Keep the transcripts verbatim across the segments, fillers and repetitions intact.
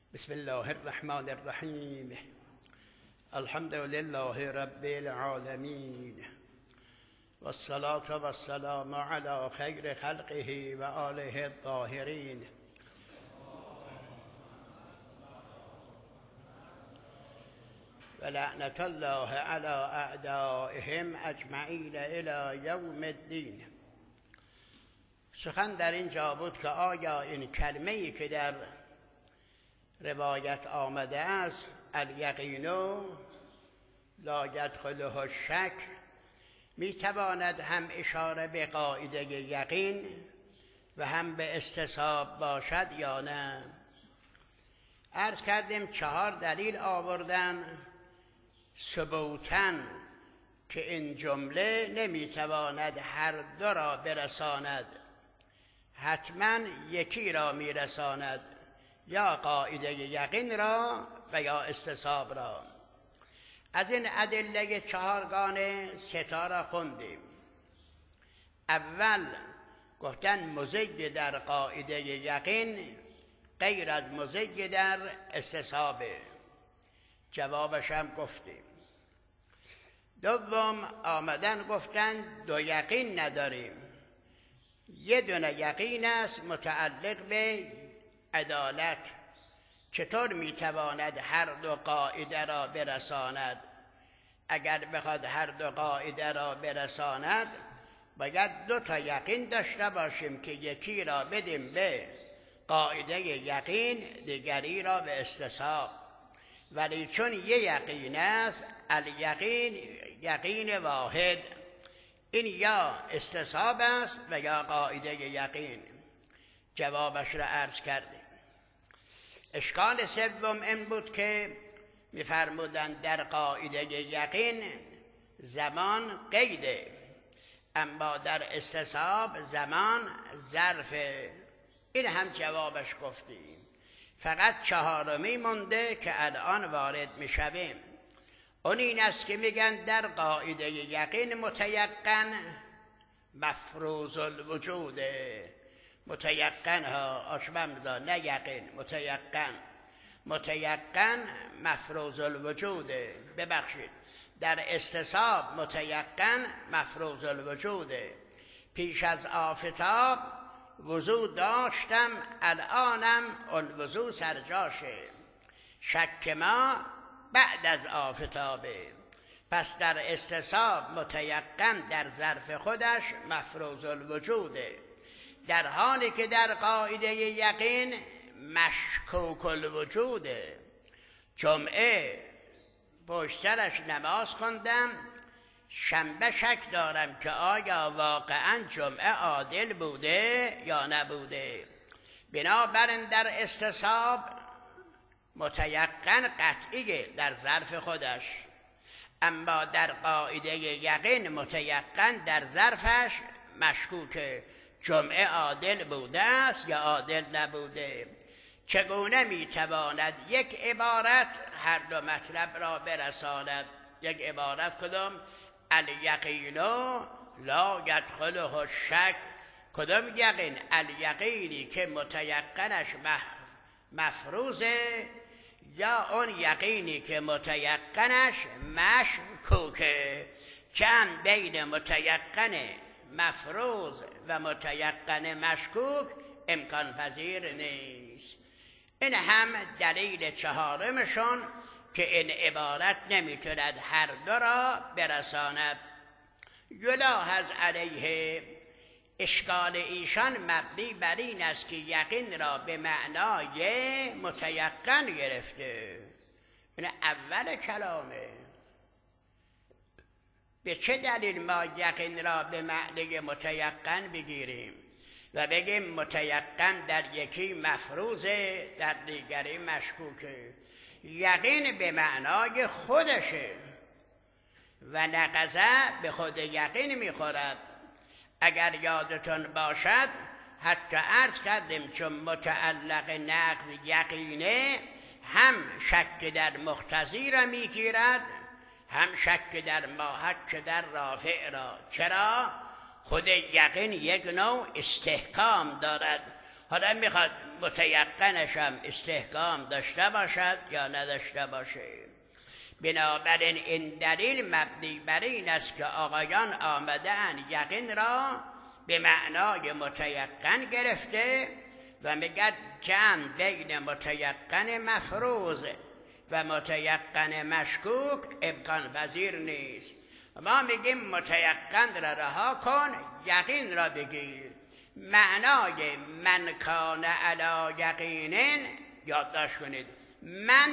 بسم الله الرحمن الرحیم. الحمد لله رب العالمین والصلاة والسلام علی خیر خلقه و آله الطاهرین. و لعنت الله علی اعدائهم اجمعین الی یوم الدین. سخن در اینجا بود که آیا این کلمه‌ای که در روایت آمده است الیقین لا یدخله الشک میتواند هم اشاره به قاعده یقین و هم به استصحاب باشد یا نه؟ عرض کردیم چهار دلیل آوردن ثبوتاً که این جمله نمیتواند هر دو را برساند، حتما یکی را میرساند، یا قاعده یقین را و یا استصحاب را. از این ادله چهارگانه سه تا را خوندیم. اول گفتن مزید در قاعده یقین غیر از مزید در استصحاب، جوابش هم گفتیم. دوم آمدن گفتن دو یقین نداریم، یه دونه یقین است متعلق به عدالت. چطور میتواند هر دو قاعده را برساند؟ اگر بخواد هر دو قاعده را برساند باید دو تا یقین داشته باشیم که یکی را بدیم به قاعده یقین، دیگری را به استصحاب. ولی چون یه یقین است، الیقین یقین واحد، این یا استصحاب است و یا قاعده یقین. جوابش را عرض کردیم. اشکال سوم این بود که می‌فرمودند در قاعده یقین زمان قیده، اما در استصحاب زمان ظرفه. این هم جوابش گفتیم. فقط چهارمی مونده که الان وارد میشویم. اون این است که میگن در قاعده یقین متیقن مفروض الوجوده. متیقن ها آشبمدا نه یقین، متیقن متیقن مفروض الوجوده. ببخشید، در استصحاب متیقن مفروض الوجوده. پیش از آفتاب وضو داشتم، الانم اون وضو سرجاشه. شک ما بعد از آفتابه. پس در استصحاب متیقن در ظرف خودش مفروض الوجوده، در حالی که در قاعده یقین مشکوک الوجوده. جمعه پشت سرش نماز خوندم، شنبه شک دارم که آیا واقعا جمعه عادل بوده یا نبوده. بنابراین در استصحاب متیقن قطعیه در ظرف خودش، اما در قاعده یقین متیقن در ظرفش مشکوکه. جمعه عادل بوده است یا عادل نبوده. چگونه میتواند یک عبارت هر دو مطلب را برساند؟ یک عبارت کدام؟ الیقین لا یدخله الشک. کدام یقین؟ الیقینی که متیقنش مفروضه، یا اون یقینی که متیقنش مشکوکه. جمع بین متیقن مفروض و متیقن مشکوک امکان پذیر نیست. این هم دلیل چهارمشون که این عبارت نمیتوند هر دو را برساند. یلاحظ علیه، اشکال ایشان مبنی بر این است که یقین را به معنای متیقن گرفته. این اول کلامه. به چه دلیل ما یقین را به معنی متیقن بگیریم و بگیم متیقن در یکی مفروضه در دیگری مشکوکه؟ یقین به معنای خودشه و نقضه به خود یقین میخورد. اگر یادتون باشد حتی عرض کردیم چون متعلق نقض یقینه، هم شک در مقتضی را میگیرد، هم شک در ماحک در رافع را. چرا؟ خود یقین یک نوع استحکام دارد. حالا میخواد متیقنش هم استحکام داشته باشد یا نداشته باشه. بنابراین این دلیل مبنی بر این است که آقایان آمدن یقین را به معنای متیقن گرفته و میگه جمع بین متیقن مفروض و متیقن مشکوک امکان پذیر نیست. ما میگیم متیقن را رها کن، یقین را بگیر. معنای من کان علی یقین یادداشت کنید، من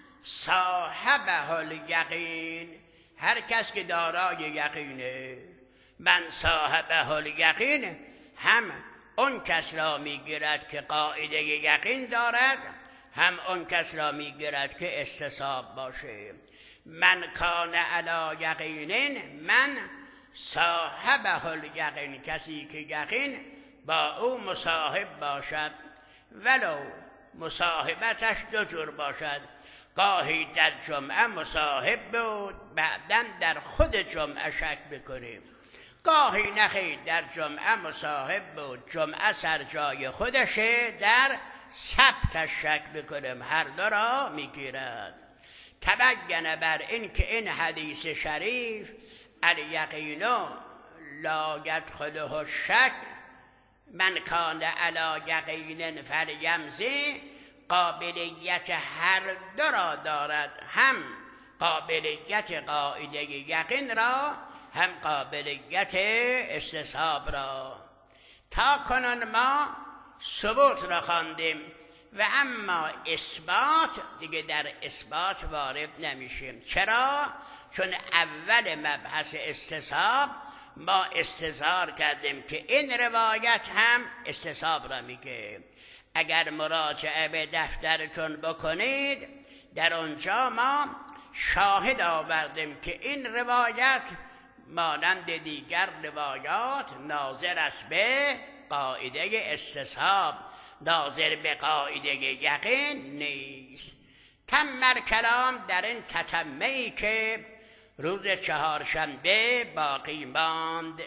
صاحبه الیقین، هر کس که دارای یقینه. من صاحبه الیقین هم اون کس را میگیرد که قاعده یقین دارد، هم اون کس را میگیرد که استصحاب باشه. من کان علی یقین، من صاحبه الیقین، کسی که یقین با او مصاحب باشد، ولو مصاحبتش دو جور باشد. گاهی در جمعه مصاحب بود، بعداً در خود جمعه شک بکنیم. گاهی نخیر در جمعه مصاحب بود، جمعه سر جای خودشه، در ثبتش شک بکنیم. هر دو را میگیرد. تبین بر این که این حدیث شریف الیقین لا یدخله الشک، من کان علی یقین فلیمضی، قابلیت هر دو را دارد، هم قابلیت قاعده یقین را، هم قابلیت استصحاب را. تا کنون ما ثبوت را خواندیم و اما اثبات دیگه در اثبات وارد نمیشیم. چرا؟ چون اول مبحث استصحاب ما استظهار کردیم که این روایت هم استصحاب را میگه. اگر مراجعه به دفترتون بکنید، در اونجا ما شاهد آوردیم که این روایت مانند دیگر روایات ناظر است به قاعده استصحاب، ناظر به قاعده یقین نیست. تم کلام در این تتمه‌ای که روز چهارشنبه باقی ماند.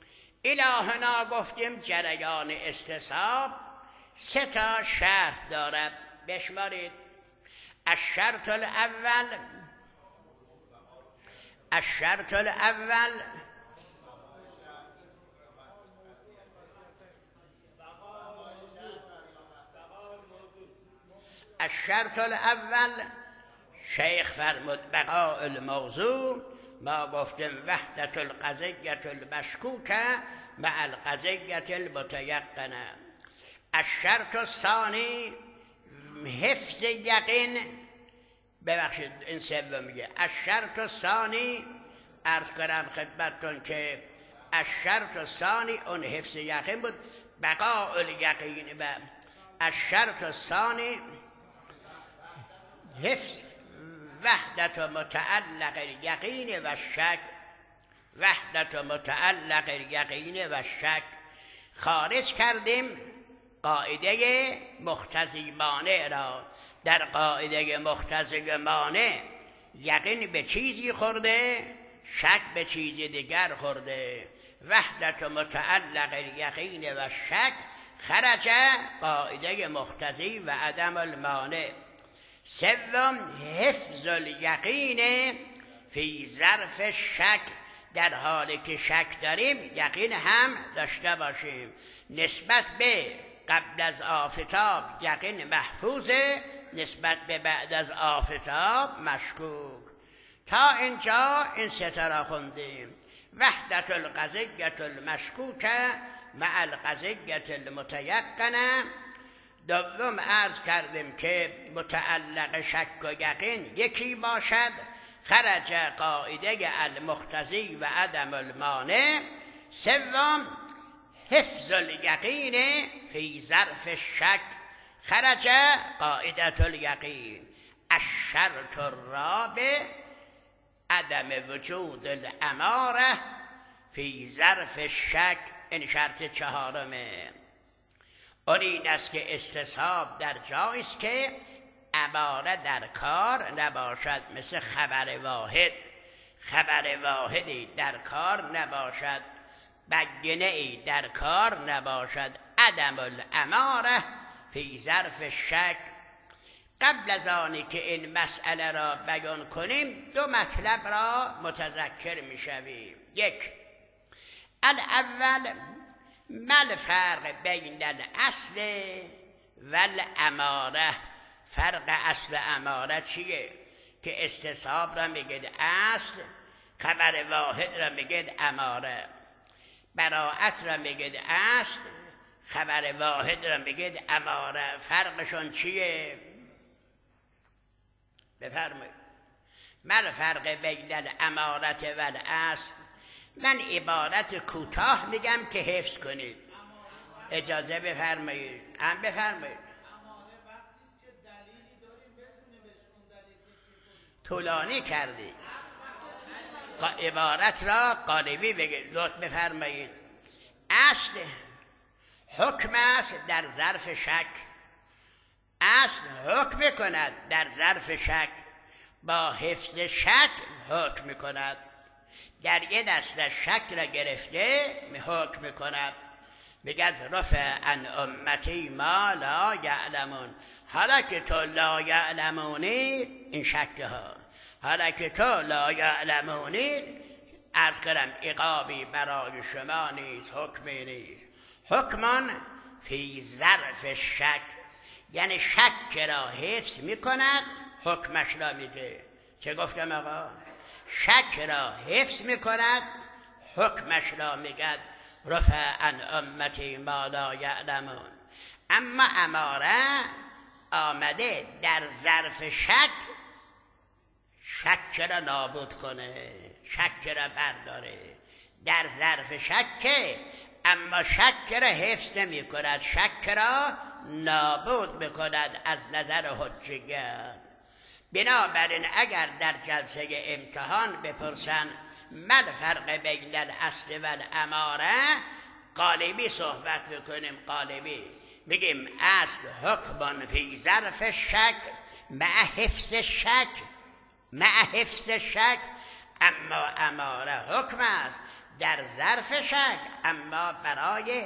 الهنا گفتیم جریان استصحاب سه تا شرط دارد، بشمارید. الشرط الاول، الشرط الاول الشرط الاول شیخ فرمود بقاء الموضوع. ما گفتیم وحدت القضیة المشکوکه مع القضیة المتیقنه. الشرط الثانی حفظ یقین، ببخشید این سوم میگه. الشرط الثانی، عرض کنم خدمتتون که الشرط الثانی اون حفظ یقین بود، بقاء الیقین. و الشرط الثانی حفظ وحدت متعلق الیقین و شک، وحدت متعلق الیقین و شک. خارج کردیم قاعده مقتضی مانع را. در قاعده مقتضی مانع یقین به چیزی خورده، شک به چیزی دیگر خورده. وحدت متعلق الیقین و شک خرج قاعده مقتضی و عدم المانع. سوم حفظ الیقین فی ظرف شک، در حالی که شک داریم یقین هم داشته باشیم. نسبت به قبل از آفتاب یقین محفوظه، نسبت به بعد از آفتاب مشکوک. تا اینجا این سه را خوندیم. وحدت القضیة المشکوکه مع القضیة المتیقنه. دوم عرض کردیم که متعلق شک و یقین یکی باشد، خرج قاعده المقتضی و عدم المانع. سوم حفظ الیقین فی ظرف شک، خرج قاعده الیقین. الشرط الرابع عدم وجود الاماره فی ظرف شک. این شرط چهارمه. اون این است که استصحاب در جایی است که اماره در کار نباشد، مثل خبر واحد. خبر واحدی در کار نباشد، بینه ای در کار نباشد، عدم الاماره فی ظرف شک. قبل از آنی که این مسئله را بیان کنیم دو مطلب را متذکر می شویم. یک، الاول ما الفرق بین الاصل و الاماره. فرق اصل اماره چیه؟ که استصحاب را میگید اصل، خبر واحد را میگید اماره. براءت را میگید اصل، خبر واحد را میگید اماره. فرقشون چیه؟ بفرمایید. ما الفرق بین الاماره و الاصل؟ من عبارت کوتاه میگم که حفظ کنید. اجازه بفرمایید. هم بفرمایید. طولانی کردی. عبارت را قالبی بگید. لطف بفرمایید. اصل حکم است در ظرف شک. اصل حکم کند در ظرف شک، با حفظ شک حکم کند. در یه دست شک را گرفته حکم کند. بگد رفع عن امتی ما لا یعلمون. حالا که تو لا یعلمونی، این شکه ها، حالا که تو لا یعلمونی، از کرم عقابی برای شما نیست، حکمی نیست. حکمان فی ظرف شک، یعنی شک را حفظ میکند، حکمش را میده. چه گفتم آقا؟ شک را حفظ میکند، حکمش را میگد رفع عن امتی ما لا یعلمون. اما اماره آمده در ظرف شک، شک را نابود کنه، شک را برداره. در ظرف شک، اما شک را حفظ نمی کند، شک را نابود میکند از نظر حجیت. بنابراین اگر در جلسه امتحان بپرسن ما الفرق بین الاصل و الاماره، قالبی صحبت بکنیم. قالبی میگیم اصل حکم فی ظرف شک مع حفظ شک، مع حفظ شک. اما اماره حکم است در ظرف شک، اما برای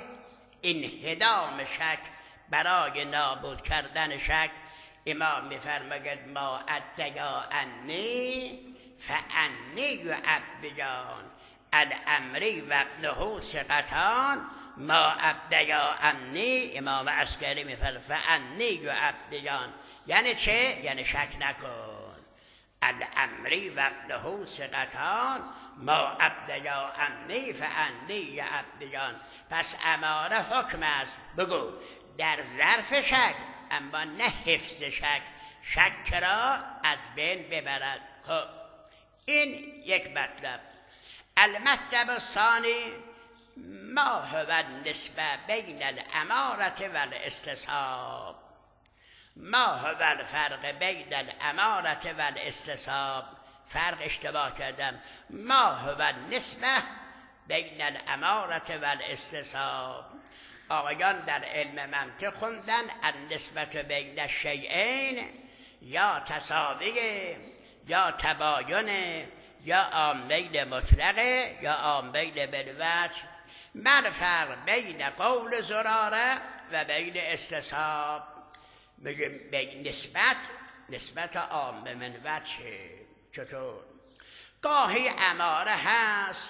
انهدام شک، برای نابود کردن شک. امام میفرماید ما ادعا انی فانی یعبدان الامری و ابنه ثقتان. ما ابدیا انی، امام عسکری میفرماید فانی یعبدان، یعنی چه؟ یعنی شک نکن. الامری و ابنه ثقتان، ما ابدیا انی فانی یعبدان. پس اماره حکم است، بگو در ظرف شک، اما نه حفظ شک، شک را از بین ببرد. خب این یک مطلب. المطلب الثانی ما هو النسبه بین الاماره و الاستصحاب. ما هو الفرق بین الاماره و الاستصحاب. فرق اشتباه کردم. ما هو النسبه بین الاماره و الاستصحاب. آقایان در علم منطق خوندن النسبت بین الشیئین یا تساویه یا تباینه یا عامیل مطلقه یا عامیل بالوجه. ما الفرق بین قول زراره و بین استصحاب؟ بگیم بین نسبت، نسبت عام من وجه. چطور؟ گاهی اماره هست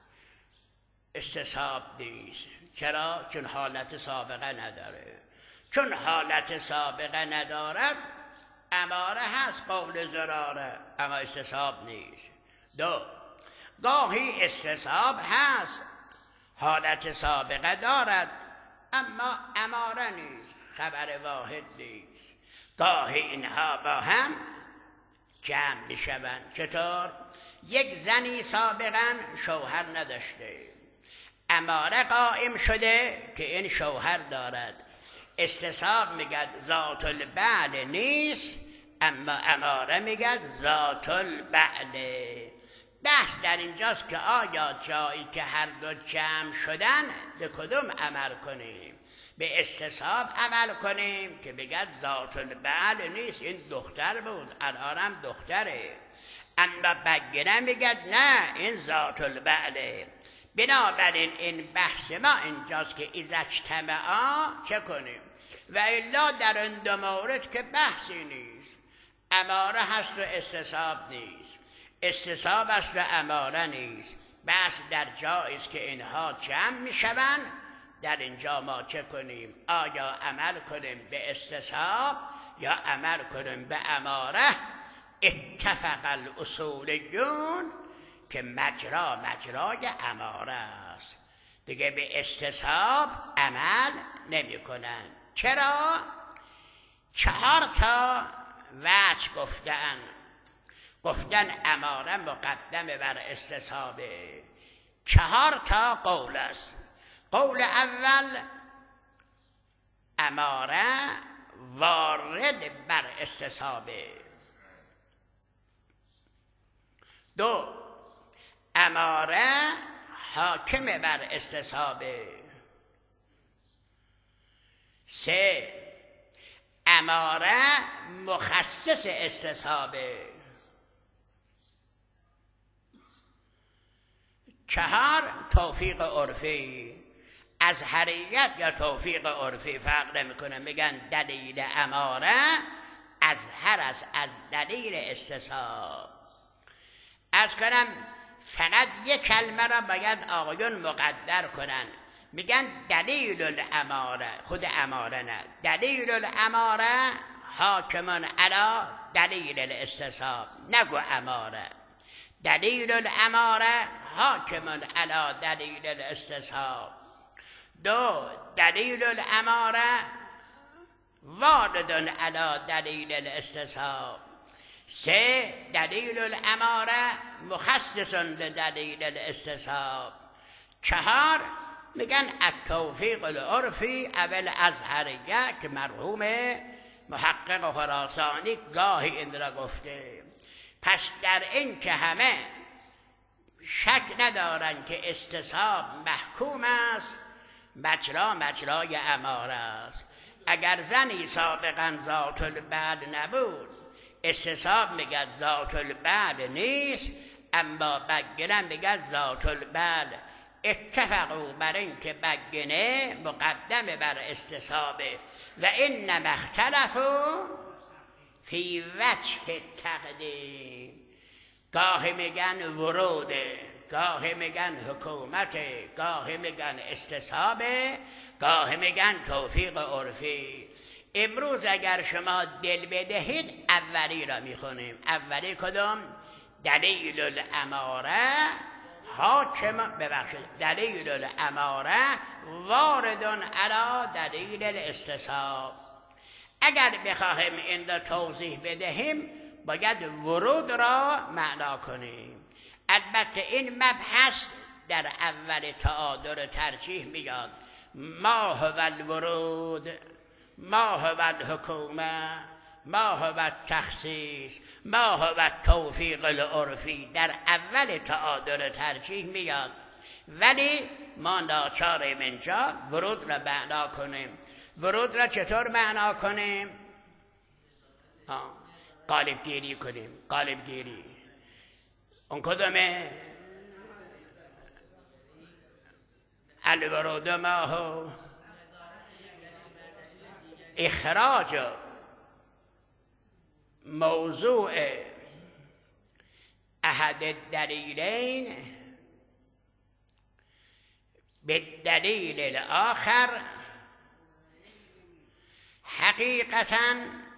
استصحاب نیست. چرا؟ چون حالت سابقه نداره. چون حالت سابقه ندارد اماره هست قول زراره، اما استصحاب نیست. دو، گاهی استصحاب هست حالت سابقه دارد اما اماره نیست، خبر واحد نیست. گاهی اینها با هم جمع میشوند. چطور؟ یک زنی سابقا شوهر نداشته، اماره قائم شده که این شوهر دارد. استصحاب میگد ذات البعل نیست، اما اماره میگد ذات البعل. بحث در اینجاست که آیا جایی که هر دو جمع شدن به کدوم عمل کنیم؟ به استصحاب عمل کنیم که بگد ذات البعل نیست، این دختر بود الانم دختره. اما بگیره میگد نه این ذات البعله. بنابراین این بحث ما اینجاست که اذا اجتمعا چه کنیم و الا در این دو مورد که بحثی نیست. اماره هست و استصحاب نیست، استصحاب است و اماره نیست. بحث در جایی است که اینها جمع میشوند. در اینجا ما چه کنیم؟ آیا عمل کنیم به استصحاب یا عمل کنیم به اماره؟ اتفق الاصولیون که مجرا مجرای اماره است، دیگه به استصحاب عمل نمی کنن. چرا؟ چهار تا وجه گفتن. گفتن اماره مقدمه بر استصحابه. چهار تا قول است. قول اول اماره وارد بر استصحابه. دو، اماره حاکم بر استصحابه. سه، اماره مخصص استصحابه. چهار، توفیق عرفی. ازهریت یا توفیق عرفی فرق نمیکنه، میگن دلیل اماره ازهر است از دلیل استصحاب. از کنم فقط یک کلمه را باید آقایون مقدر کنن، میگن دلیل الاماره، خود اماره نه، دلیل الاماره حاکمان علی دلیل الاستصحاب، نگو اماره. دلیل الاماره حاکمان علی دلیل الاستصحاب. دو، دلیل الاماره وارد علی دلیل الاستصحاب. سه، دلیل الاماره مخصص لدلیل الاستصحاب. چهار، میگن التوفیق العرفی اول ازهریه که مرحوم محقق خراسانی گاهی این را گفته. پس در این که همه شک ندارن که استصحاب محکوم است، مجرا مجرای اماره است. اگر زنی سابقا ذات البعل نبود، استصحاب میگه ذات البعل نیست، اما بگنه میگه ذات البعل. اتفقوا بر این که بگنه مقدم بر استصحابه. و انما اختلفوا فی وجه تقدیم. گاهی میگن وروده، گاهی میگن حکومت، گاهی میگن استصحابه، گاهی میگن توفیق عرفی. امروز اگر شما دل بدهید اولی را میخونیم. اولی کدوم؟ دلیل الاماره حاکم، ببخشید، دلیل الاماره واردون علی دلیل الاستصحاب. اگر بخواهیم این را توضیح بدهیم باید ورود را معنا کنیم. البته این مبحث در اول تعادل ترجیح میاد. ما هو الورود، ما هو الحکومه، ما هو التخصیص، ما هو التوفیق العرفی، در اول تعادل ترجیح میاد. ولی ما ناچاریم اینجا ورود را معنا کنیم. ورود را چطور معنا کنیم؟ قالب گیری کنیم. قالب گیری اون کدومه؟ الورود ما هو اخراج موضوع احد الدلیلین بالدلیل الاخر حقیقتاً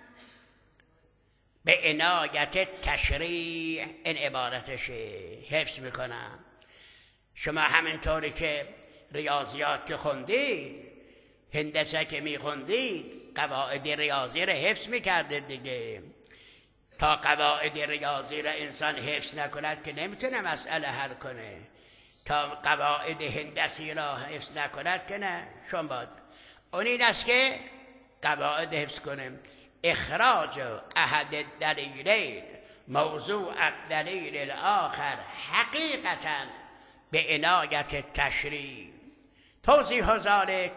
به عنایت تشریع. این عبارتشه، حفظ میکنم. شما همینطوری که ریاضیات که خوندید، هندسه که میخوندید، قواعد ریاضی را حفظ میکردید دیگه. تا قواعد ریاضی را انسان حفظ نکند که نمیتونه مسئله حل کنه. تا قواعد هندسی را حفظ نکند که نه. شما باید اون این است که قواعد حفظ کنیم. اخراج احد الدلیلین موضوع الدلیل الاخر حقیقتا به عنایت تشریع. توضیح ذالک،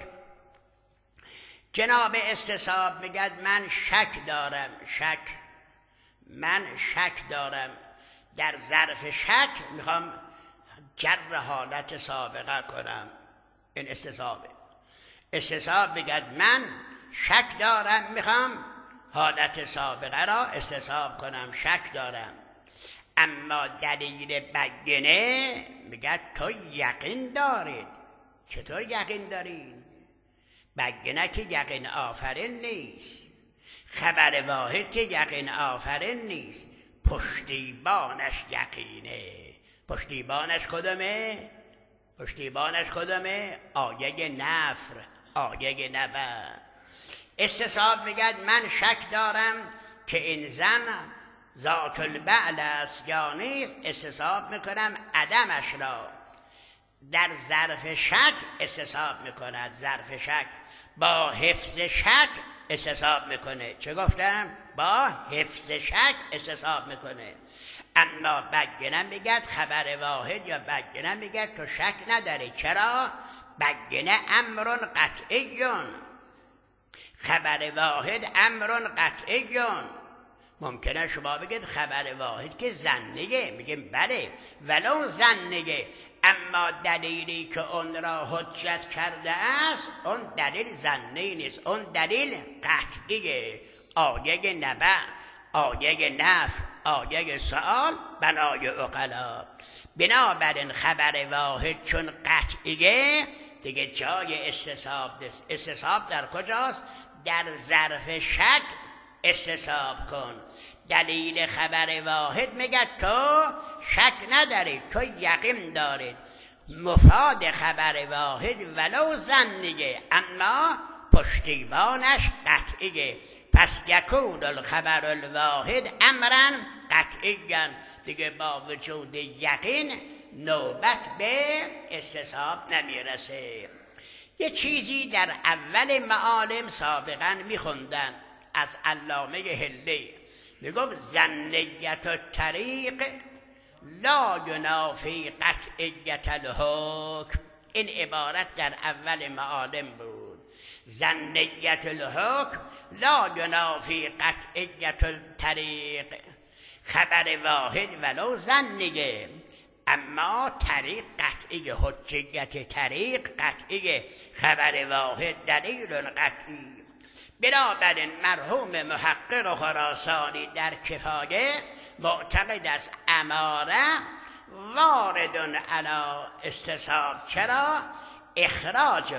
جناب استصحاب میگد من شک دارم، شک من شک دارم در ظرف شک میخوام جر حالت سابقه کنم. این استصحابه. استصحاب بگد من شک دارم، میخوام حالت سابقه را استصحاب کنم، شک دارم. اما دلیل بگنه میگه تو یقین دارید. چطور یقین دارید؟ بگنه که یقین آفرین نیست، خبر واحد که یقین آفرین نیست، پشتیبانش یقینه. پشتیبانش کدومه؟ پشتیبانش کدومه؟ آیه نفر، آیه نبع. استصحاب میگد من شک دارم که این زن ذات البعل است یا نیست، استصحاب میکنم عدمش را. در ظرف شک استصحاب میکند، ظرف شک با حفظ شک استصحاب میکنه. چه گفتم؟ با حفظ شک استصحاب میکنه. اما بگنه میگد خبر واحد یا بگنه میگد تو شک نداری. چرا؟ بگنه امر قطعیون، خبر واحد امر قطعیون. ممکنه شما بگید خبر واحد که زنیه، میگیم بله ولو زنیه، اما دلیلی که اون را حجت کرده است اون دلیل زنی نیست، اون دلیل قطعیه. آیه نبع، آیه نفر، آیه سؤال، بنای عقلا. بنابراین خبر واحد چون قطعیه دیگه جای استصحاب نیست. استصحاب در کجاست؟ در ظرف شک استصحاب کن. دلیل خبر واحد میگه تو شک ندارید، تو یقین دارید. مفاد خبر واحد ولو زنیه اما پشتیبانش قطعیه. پس یکون الخبر الواحد امرا قطعیاً. دیگه با وجود یقین نوبت به استصحاب نمیرسه. یه چیزی در اول معالم سابقا میخوندن از علامه هلی، میگفت زنیت الطریق لا ینافی قطعیت الحکم. این عبارت در اول معالم بود. زنیت الحکم لا ینافی قطعیت الطریق. خبر واحد ولو زنیه اما طریق قطعی، حجیت طریق قطعی، خبر واحد دلیل قطعی. بنابراین مرحوم محقق خراسانی در کفایه معتقد است اماره وارد علی استصحاب. چرا؟ اخراج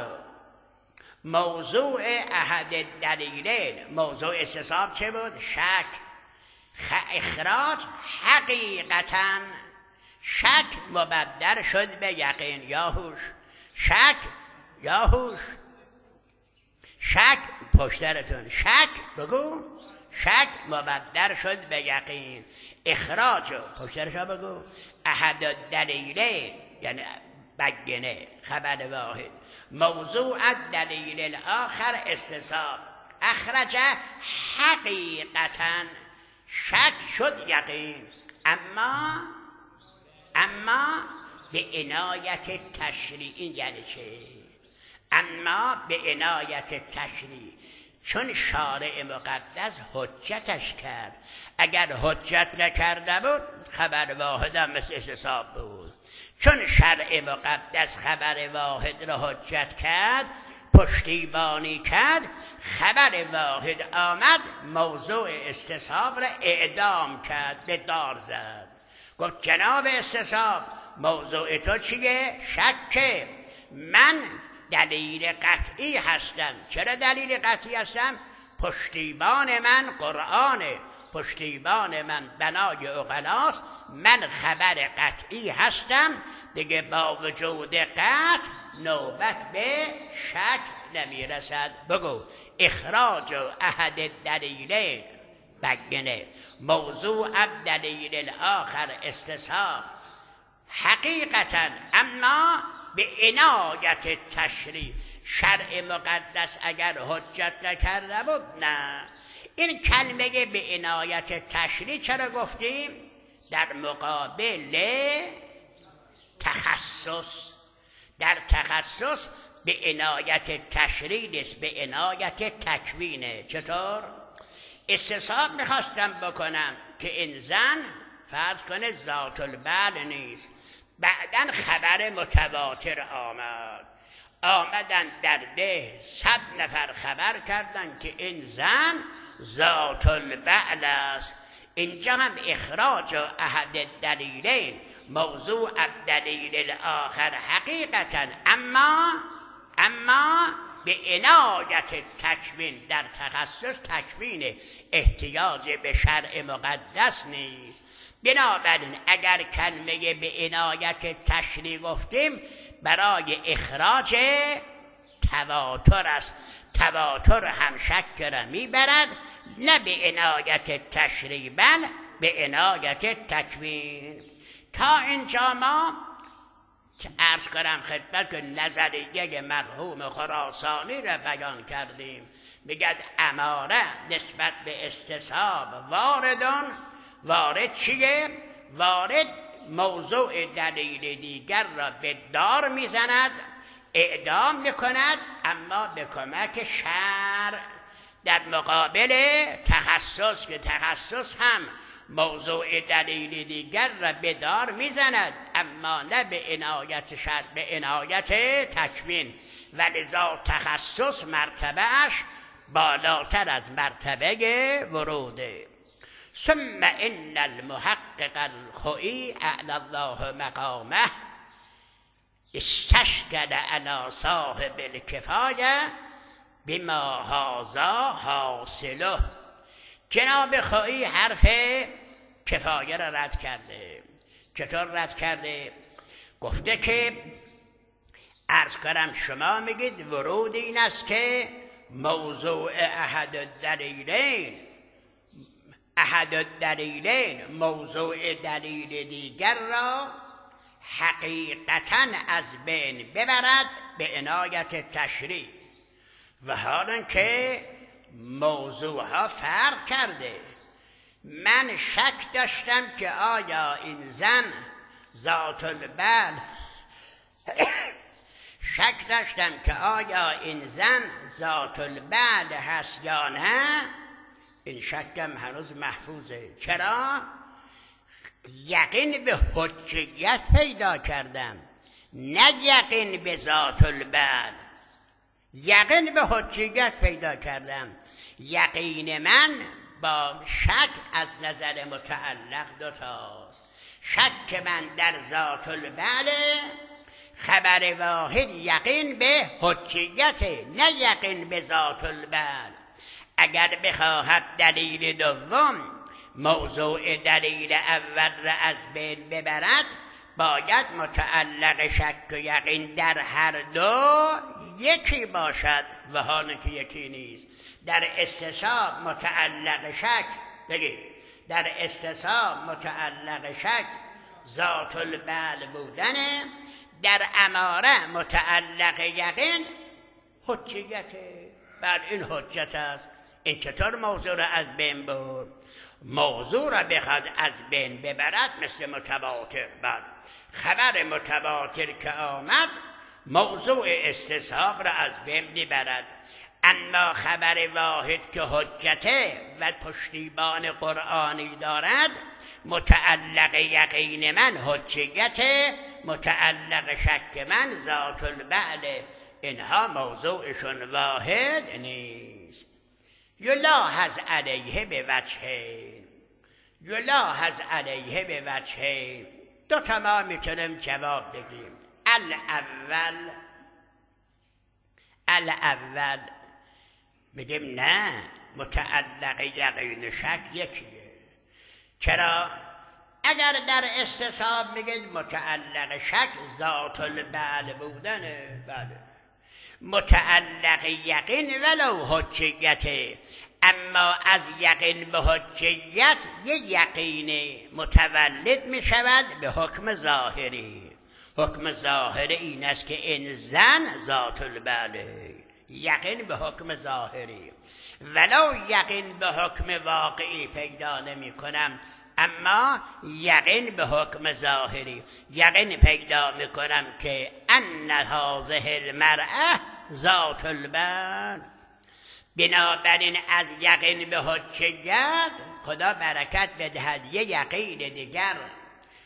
موضوع احد دلیلین. موضوع استصحاب چه بود؟ شک. اخراج حقیقتاً شک مبدل شد به یقین. یا هوش شک، یا هوش شک، پشترتون شک بگو، شک مبدل شد به یقین. اخراج پشترشا بگو احد دلیله، یعنی بگنه خبر واحد، موضوع دلیل الاخر استصحاب. اخرج حقیقتاً شک شد یقین. اما اما به عنایت تشریعی. یعنی چه؟ اما به عنایت تشریعی، چون شارع مقدس حجتش کرد. اگر حجت نکرده بود خبر واحد هم مثل استصحاب بود. چون شرع مقدس خبر واحد را حجت کرد، پشتیبانی کرد، خبر واحد آمد موضوع استصحاب را اعدام کرد، به دار زد. گفت جناب استصحاب موضوع تو چیه؟ شکه. من دلیل قطعی هستم. چرا دلیل قطعی هستم؟ پشتیبان من قرآنه، پشتیبان من بنای عقلاست. من خبر قطعی هستم دیگه. با وجود قطع نوبت به شک نمیرسد. بگو اخراج احد دلیله بگنه موضوع دلیل الاخر استصحاب حقیقتا، اما به عنایت تشریع. شرع مقدس اگر حجت نکرده بود نه. این کلمه به عنایت تشریع چرا گفتیم؟ در مقابل تخصص. در تخصص به عنایت تشریع نیست، به عنایت تکوینه. چطور؟ استصحاب میخواستم بکنم که این زن فرض کنه ذات البعل نیست، بعدن خبر متواتر آمد، آمدن در ده صد نفر خبر کردن که این زن ذات البعل است. اینجا هم اخراج احد دلیلین موضوع الدلیل الاخر حقیقتا، اما اما به عنایت تکوین در تخصص تکوین احتیاج به شرع مقدس نیست. بنابراین اگر کلمه به عنایت تشریع گفتیم برای اخراج تواتر است. تواتر هم شک را میبرد، نه به عنایت تشریع بل به عنایت تکوین. تا اینجا ما عرض کنم خدمت که نظریه مرحوم خراسانی را بیان کردیم. میگد اماره نسبت به استصحاب واردان. وارد چیه؟ وارد موضوع دلیل دیگر را به دار میزند، اعدام میکند، اما به کمک شرع، در مقابل تخصص که تخصص هم موضوع دلیل دیگر را به دار میزند، اما نه به عنایت شرع، به عنایت تکوین. ولذا تخصص مرتبهش بالاتر از مرتبه وروده. ثم ان المحقق الخوئی اعلی الله مقامه استشکل علی صاحب الکفایه بما هذا حاصله. جناب خوئی حرف کفایه را رد کرده. چطور رد کرده؟ گفته که عرض کنم شما میگید ورود این است که موضوع احد الدلیلین احد الدلیلین موضوع دلیل دیگر را حقیقتاً از بین ببرد به عنایت تشریع، و حالا که موضوع ها فرق کرده. من شک داشتم که آیا این زن ذات البعل شک داشتم که آیا این زن ذات البعل هست یا نه. این شکم هنوز محفوظه. چرا؟ یقین به حجیت پیدا کردم، نه یقین به ذات البعل. یقین به حجیت پیدا کردم. یقین من با شک از نظر متعلق دوتاست. شک من در ذات البعل خبر واحد یقین به حجیت، نه یقین به ذات البعل. اگر بخواهد دلیل دوم موضوع دلیل اول را از بین ببرد، باید متعلق شک و یقین در هر دو یکی باشد، و حالا که یکی نیست. در استصحاب متعلق شک بگید در استصحاب متعلق شک ذات البعل بودنه، در اماره متعلق یقین حجیته. بر این حجت است. این چطور موضوع را از بین برد؟ موضوع را بخواد از بین ببرد مثل متواتر. بر خبر متواتر که آمد موضوع استصحاب را از بین میبرد، اما خبر واحد که حجته و پشتیبان قرآنی دارد متعلق یقین من حجیت، متعلق شک من ذات البعل. اینها موضوعشون واحد نیست. یلاحظ علیه به وجهین یلاحظ علیه به وجهین دو تا ما میتونیم جواب بگیم. الاول الاول میگیم نه، متعلق یقین شک یکیه. چرا؟ اگر در استصحاب میگید متعلق شک ذات البعل بودنه، بله، متعلق یقین ولو حجیته، اما از یقین به حجیت یه یقین متولد می شود به حکم ظاهری. حکم ظاهری این است که این زن ذات البعله، یقین به حکم ظاهری. ولو یقین به حکم واقعی پیدا نمی کنم، اما یقین به حکم ظاهری یقین پیدا میکنم که ان هذه المرأة ذات البعل. بنابراین از یقین به حجیت خدا برکت بدهد یه یقین دیگر.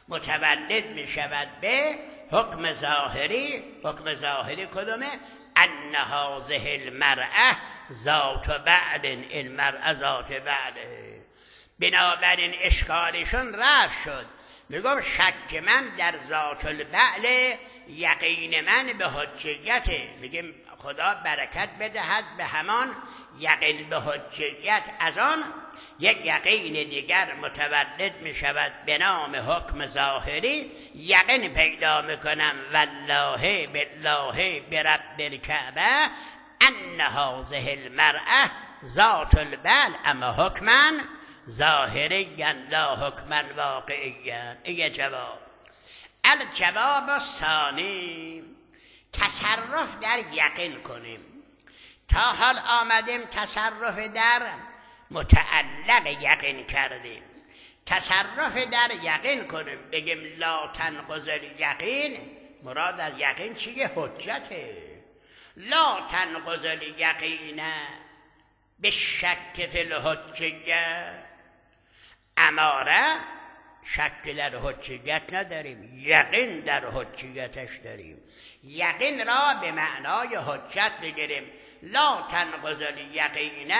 متولد می شود به حکم ظاهری. حکم ظاهری کدومه؟ ان هذه المرأة ذات بعل، این مرأة ذات بعله. بنابراین اشکالشون رفت شد. میگم شک من در ذات البعل، یقین من به حجیته. میگیم خدا برکت بدهد به همان یقین به حجیت. از آن یک یقین دیگر متولد می شود به نام حکم ظاهری. یقین پیدا میکنم والله بالله برب الکعبه ان هذه المرأة ذات البعل، اما حکما ظاهری لا حکما واقعی. این جواب. الجواب الثانی، تصرف در یقین کنیم. تا حال آمدیم تصرف در متعلق یقین کردیم. تصرف در یقین کنیم، بگیم لا تنقض الیقین. مراد از یقین چیه؟ حجته. لا تنقض الیقین بالشک فی الحجیه. اماره شک در حجیت نداریم، یقین در حجیتش داریم. یقین را به معنای حجت بگیریم. لا تنقض الیقین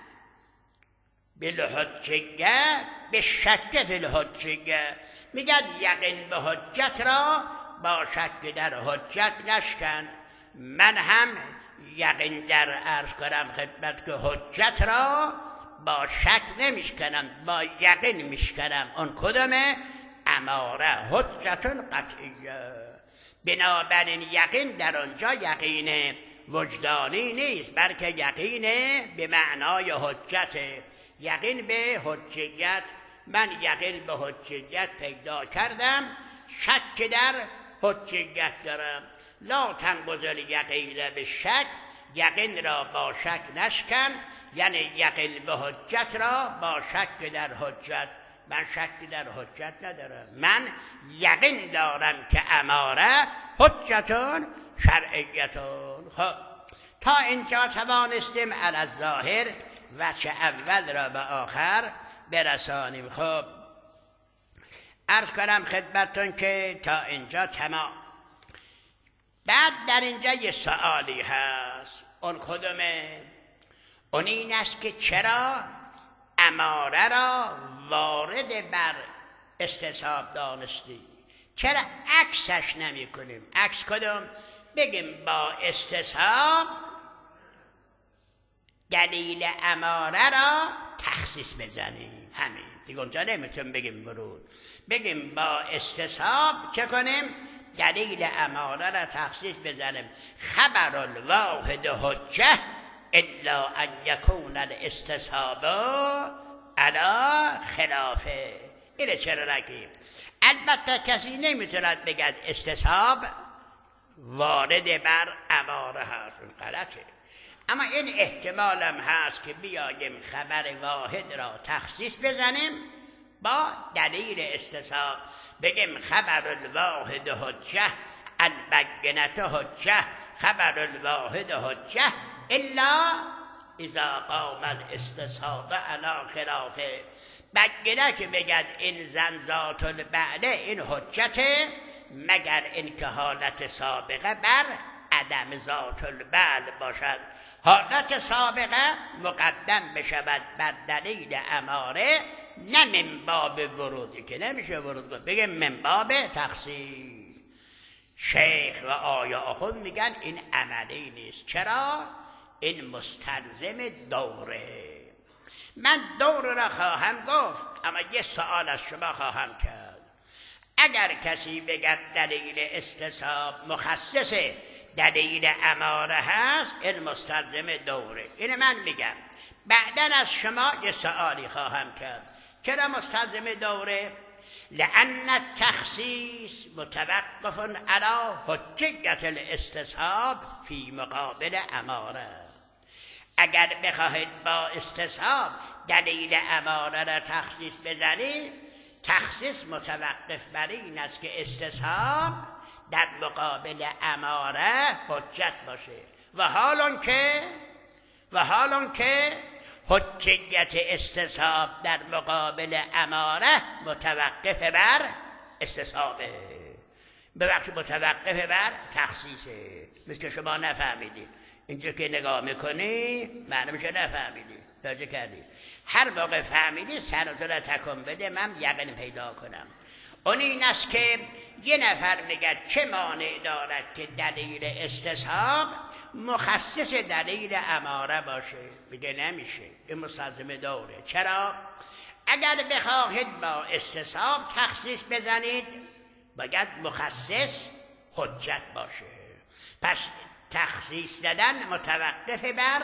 بالحجیه بالشک فی الحجیه. میگد یقین به حجت را با شک در حجت نشکن. من هم یقین در عرض کنم خدمت که حجت را با شک نمیشکنم، با یقین میشکنم. اون کدومه؟ اماره، حجتون قطعیه. بنابراین یقین در آنجا یقین وجدانی نیست، بلکه یقین به معنای حجت. یقین به حجیت، من یقین به حجیت پیدا کردم، شک در حجیت دارم. لا تنقض الیقین بالشک، یقین را با شک نشکن، یعنی یقین به حجت را با شک در حجت. من شک در حجت ندارم، من یقین دارم که اماره حجتون شرعیتون. خب تا اینجا توانستیم علی الظاهر وجه اول را به آخر برسانیم. خب عرض کنم خدمتون که تا اینجا تمام. بعد در اینجا یه سوالی هست. اون کدومه؟ اون این است که چرا اماره را وارد بر استصحاب دانستی؟ چرا عکسش نمی کنیم؟ عکس کدوم؟ بگیم با استصحاب دلیل اماره را تخصیص بزنیم. همین دیگه، اونجا نمیتونیم بگیم ورود. بگیم با استصحاب چه کنیم؟ دلیل اماره را تخصیص بزنیم. خبر الواحد حجه الا ان یکون الاستصحاب علی خلافه. اینه چرا نگیم؟ البته کسی نمیتوند بگد استصحاب وارد بر اماره هست، غلطه. اما این احتمال هم هست که بیاییم خبر واحد را تخصیص بزنیم با دلیل استصحاب. بگیم خبر الواحد حجه البینة حجه، خبر الواحد حجه الا اذا قام الاستصحاب علی خلافه. بگیره که بگد این زن ذات البعله این حجته، مگر این که حالت سابقه بر عدم ذات البعل باشد. حالت سابقه مقدم بشود بر دلیل اماره، نه من باب ورودی که نمیشه ورود کنه، بگه من باب تخصیص. شیخ و آیا آخون میگن این عملی نیست. چرا؟ این مستلزم دوره. من دوره را خواهم گفت، اما یه سوال از شما خواهم کرد. اگر کسی بگه دلیل استصحاب مخصص دلیل اماره هست، این مستلزم دوره. این من میگم. بعدن از شما یه سوالی خواهم کرد. چرا مستلزم دوره؟ لأن التخصیص متوقف علی حجیت الاستصحاب فی مقابل اماره. اگر بخواهید با استصحاب دلیل اماره را تخصیص بزنید، تخصیص متوقف بر این است که استصحاب در مقابل اماره حجت باشه. و حالان که و حالان که حجیت استصحاب در مقابل اماره متوقف بر استصحابه، به وقت متوقف بر تخصیصه. مثل که شما نفهمیدید اینجا که نگاه میکنی معلوم میشه نفهمیدی، توجه کردی. هر موقع فهمیدی سرتو را تکن بده من یقین پیدا کنم. اون این است که یه نفر میگه چه مانع دارد که دلیل استصحاب مخصص دلیل اماره باشه؟ میگه نمیشه، این مستلزم دوره. چرا؟ اگر بخواهید با استصحاب تخصیص بزنید باید مخصص حجت باشه. پس تخصیص زدن متوقف بر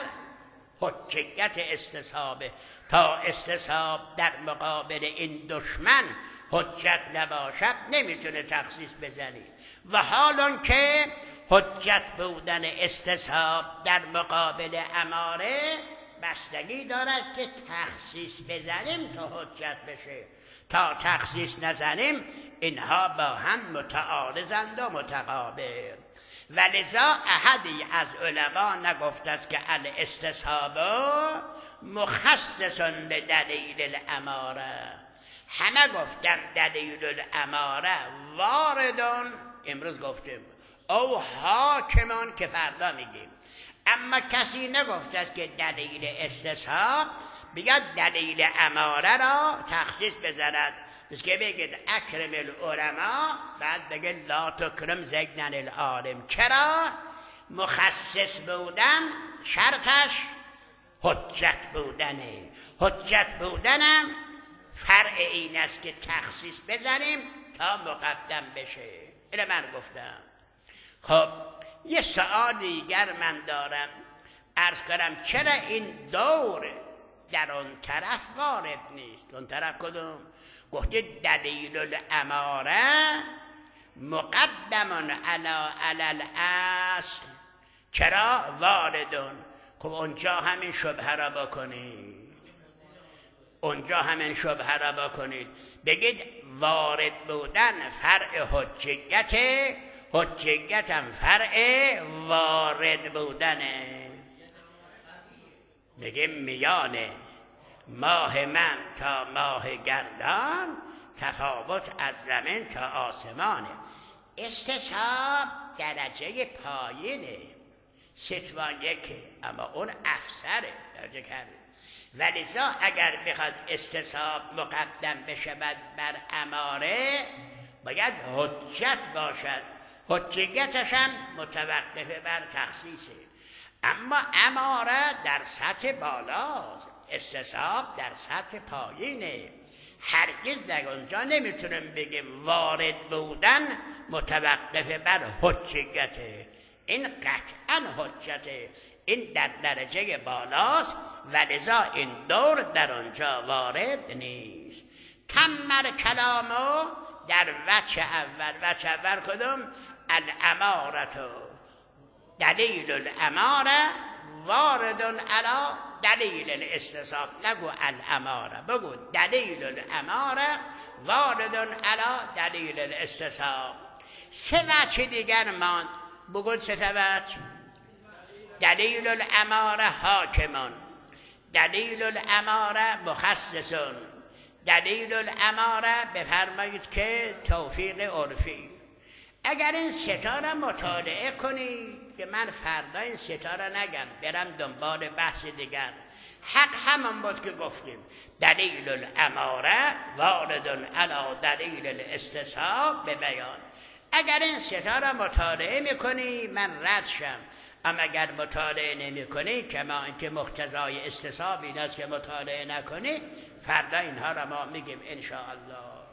حجت استصحابه. تا استصحاب در مقابل این دشمن حجت نباشد نمیتونه تخصیص بزنی. و حالان که حجت بودن استصحاب در مقابل اماره بستگی دارد که تخصیص بزنیم تا حجت بشه. تا تخصیص نزنیم اینها با هم متعارضند و متقابل. ولذا احدی از علما نگفته است که الاستصحاب مخصص به دلیل الاماره، همه گفتن دلیل الاماره واردون، امروز گفتیم او حاکمان که فردا میگیم. اما کسی نگفته است که دلیل استصحاب بیاد دلیل اماره را تخصیص بزند. بس که بگید اکرم العلماء بعد بگید لا تکرم زیدن العالم. چرا؟ مخصص بودن شرطش حجت بودنه. حجت بودنم فرع این است که تخصیص بزنیم تا مقدم بشه. اینه من گفتم. خب یه سؤال دیگر من دارم، عرض کنم چرا این دور در اون طرف وارد نیست؟ اون طرف کدوم؟ گفته دلیل الاماره مقدم علی علی الاصل. چرا واردون؟ خب اونجا همین شبهه را بکنید، اونجا همین شبهه را بکنید، بگید وارد بودن فرع حجیت، حجیت هم فرع وارد بودنه. بگیم میان ماه من تا ماه گردان تفاوت از زمین تا آسمانه. استصحاب درجه پایینه، ستوان یکه، اما اون افسره درجه کرده. ولذا اگر بخواد استصحاب مقدم بشود بر اماره باید حجت باشد. حجیتش هم متوقف بر تخصیصه. اما اماره در سطح بالاست، استصحاب در سطح پایینه. هرگز در اونجا نمیتونیم بگیم وارد بودن متوقف بر حجیته. این قطعا حجته، این در درجه بالاست و لذا این دور در آنجا وارد نیست. کمر کلامو در وجه اول. وجه اول کدوم؟ الامارتو، دلیل الاماره واردون علی دلیل الاستصحاب. نگو الاماره، بگو دلیل الاماره واردون علی دلیل الاستصحاب. سه وجه دیگر ماند، بگو سه وجه. دلیل الاماره حاکمان، دلیل الاماره مخصصون، دلیل الاماره بفرمایید که توفیق عرفی. اگر این ستاره مطالعه کنید که من فردا این ستاره نگم برم دنبال بحث دیگر، حق همون بود که گفتیم دلیل الاماره واردون علی دلیل الاستصحاب به بیان. اگر این ستاره مطالعه میکنی من رد شم، اما اگر مطالعه نمی کنی کما اینکه مقتضای استصحاب این است که مطالعه نکنی، فردا اینها را ما میگیم ان شاء الله.